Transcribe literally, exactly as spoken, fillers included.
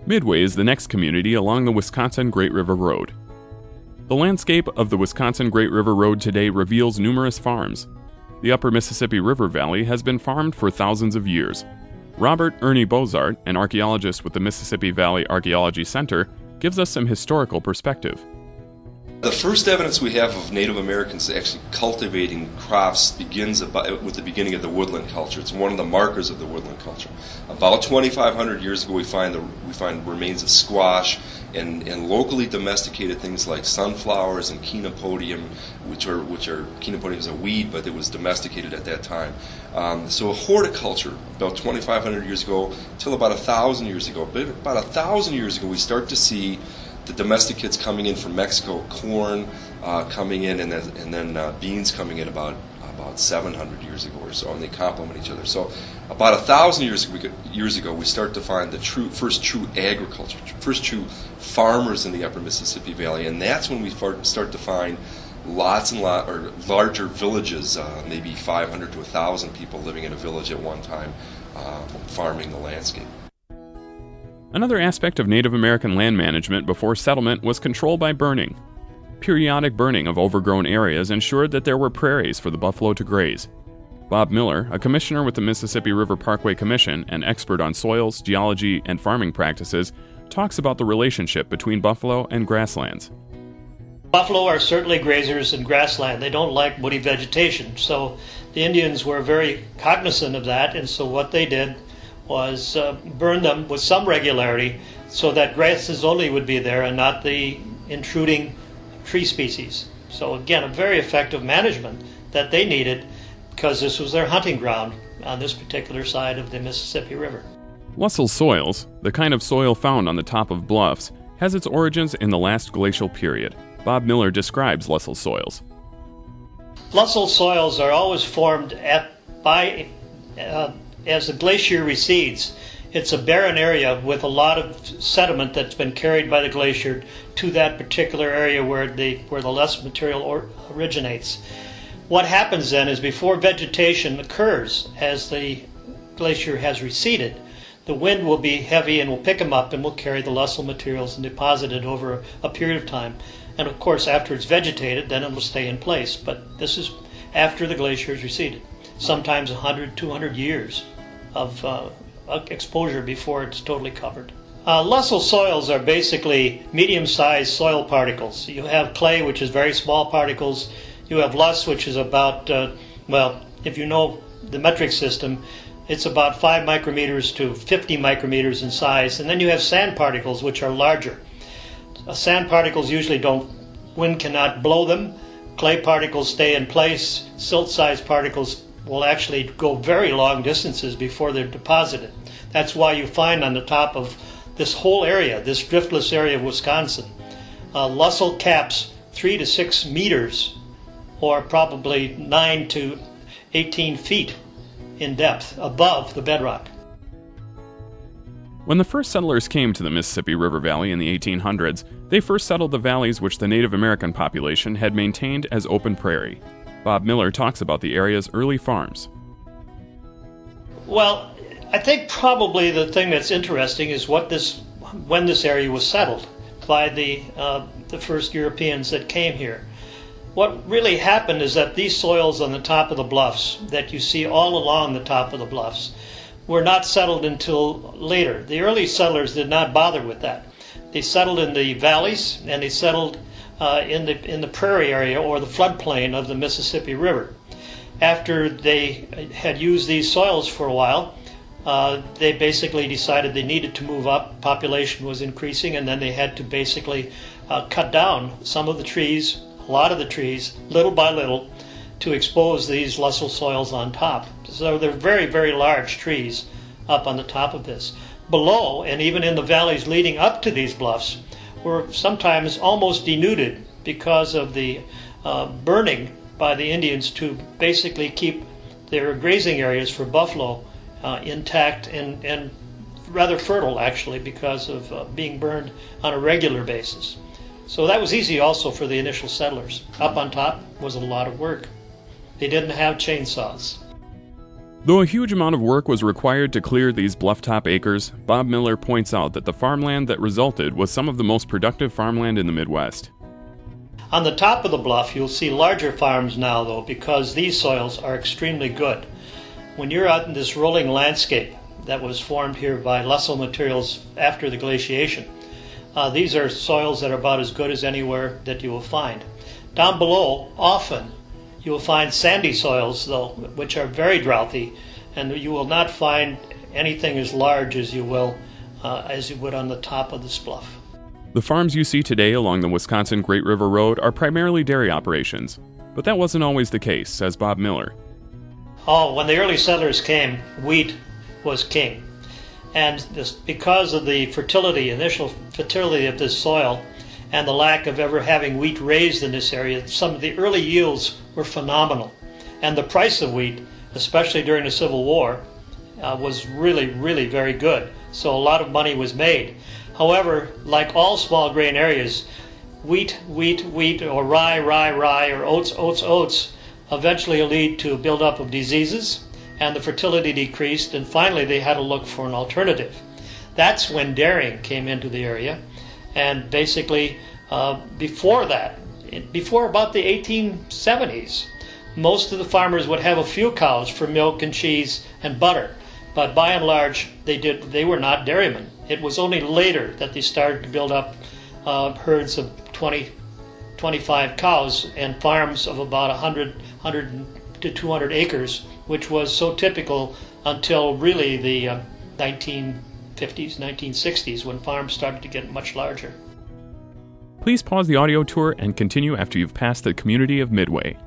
Midway is the next community along the Wisconsin Great River Road. The landscape of the Wisconsin Great River Road today reveals numerous farms. The upper Mississippi River Valley has been farmed for thousands of years. Robert Ernie Bozart, an archaeologist with the Mississippi Valley Archaeology Center, gives us some historical perspective. The first evidence we have of Native Americans actually cultivating crops begins about, with the beginning of the woodland culture. It's one of the markers of the woodland culture. About twenty-five hundred years ago, we find the, we find remains of squash and, and locally domesticated things like sunflowers and chenopodium, which are which are chenopodium is a weed, but it was domesticated at that time. Um, so horticulture about twenty-five hundred years ago till about a thousand years ago. But about a thousand years ago, we start to see the domesticates coming in from Mexico, corn uh, coming in, and then, and then uh, beans coming in about about seven hundred years ago or so, and they complement each other. So about a thousand years ago, years ago, we start to find the true first true agriculture, first true farmers in the upper Mississippi Valley, and that's when we start to find lots and lot or larger villages, uh, maybe five hundred to one thousand people living in a village at one time, uh, farming the landscape. Another aspect of Native American land management before settlement was control by burning. Periodic burning of overgrown areas ensured that there were prairies for the buffalo to graze. Bob Miller, a commissioner with the Mississippi River Parkway Commission and expert on soils, geology, and farming practices, talks about the relationship between buffalo and grasslands. Buffalo are certainly grazers in grassland. They don't like woody vegetation, so the Indians were very cognizant of that, and so what they did was uh, burn them with some regularity so that grasses only would be there and not the intruding tree species. So again, a very effective management that they needed because this was their hunting ground on this particular side of the Mississippi River. Lussel soils, the kind of soil found on the top of bluffs, has its origins in the last glacial period. Bob Miller describes Lussel soils. Lussel soils are always formed at by uh, as the glacier recedes. It's a barren area with a lot of sediment that's been carried by the glacier to that particular area where the where the less material or, originates. What happens then is before vegetation occurs, as the glacier has receded, the wind will be heavy and will pick them up and will carry the Lussel materials and deposit it over a period of time. And of course, after it's vegetated, then it will stay in place. But this is after the glacier has receded, sometimes one hundred, two hundred years of uh, exposure before it's totally covered. Uh, Lussel soils are basically medium-sized soil particles. You have clay, which is very small particles. You have loess, which is about, uh, well, if you know the metric system, it's about five micrometers to fifty micrometers in size. And then you have sand particles, which are larger. Uh, sand particles usually don't, wind cannot blow them. Clay particles stay in place. Silt-sized particles will actually go very long distances before they're deposited. That's why you find on the top of this whole area, this driftless area of Wisconsin, uh, Lussel caps three to six meters, or probably nine to eighteen feet in depth above the bedrock. When the first settlers came to the Mississippi River Valley in the eighteen hundreds, they first settled the valleys which the Native American population had maintained as open prairie. Bob Miller talks about the area's early farms. Well, I think probably the thing that's interesting is what this, when this area was settled by the uh, the first Europeans that came here. What really happened is that these soils on the top of the bluffs that you see all along the top of the bluffs were not settled until later. The early settlers did not bother with that. They settled in the valleys and they settled uh, in the in the prairie area or the floodplain of the Mississippi River. After they had used these soils for a while, uh, they basically decided they needed to move up. Population was increasing, and then they had to basically uh, cut down some of the trees, a lot of the trees, little by little, to expose these Lussel soils on top. So they're very, very large trees up on the top of this. Below, and even in the valleys leading up to these bluffs, were sometimes almost denuded because of the uh, burning by the Indians to basically keep their grazing areas for buffalo uh, intact and, and rather fertile, actually, because of uh, being burned on a regular basis. So that was easy also for the initial settlers. Up on top was a lot of work. They didn't have chainsaws. Though a huge amount of work was required to clear these bluff-top acres, Bob Miller points out that the farmland that resulted was some of the most productive farmland in the Midwest. On the top of the bluff, you'll see larger farms now, though, because these soils are extremely good. When you're out in this rolling landscape that was formed here by loessl materials after the glaciation, uh, these are soils that are about as good as anywhere that you will find. Down below, often, you will find sandy soils, though, which are very droughty, and you will not find anything as large as you will, uh, as you would on the top of this bluff. The farms you see today along the Wisconsin Great River Road are primarily dairy operations, but that wasn't always the case, says Bob Miller. Oh, when the early settlers came, wheat was king. And this, because of the fertility, initial fertility of this soil, and the lack of ever having wheat raised in this area, some of the early yields were phenomenal. And the price of wheat, especially during the Civil War, uh, was really, really very good. So a lot of money was made. However, like all small grain areas, wheat, wheat, wheat, or rye, rye, rye, or oats, oats, oats, eventually lead to a buildup of diseases, and the fertility decreased, and finally they had to look for an alternative. That's when dairying came into the area, and basically uh, before that, before about the eighteen seventies, most of the farmers would have a few cows for milk and cheese and butter, but by and large they did they were not dairymen. It was only later that they started to build up uh, herds of twenty, twenty-five cows and farms of about one hundred, one hundred to two hundred acres, which was so typical until really the uh, nineteen fifties, nineteen sixties, when farms started to get much larger. Please pause the audio tour and continue after you've passed the community of Midway.